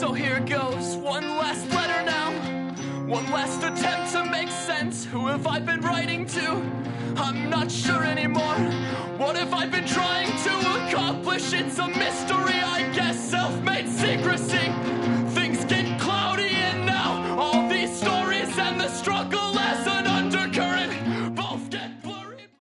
So here goes, one last letter now. One last attempt to make sense. Who have I been writing to? I'm not sure anymore. What have I been trying to accomplish? It's a mystery.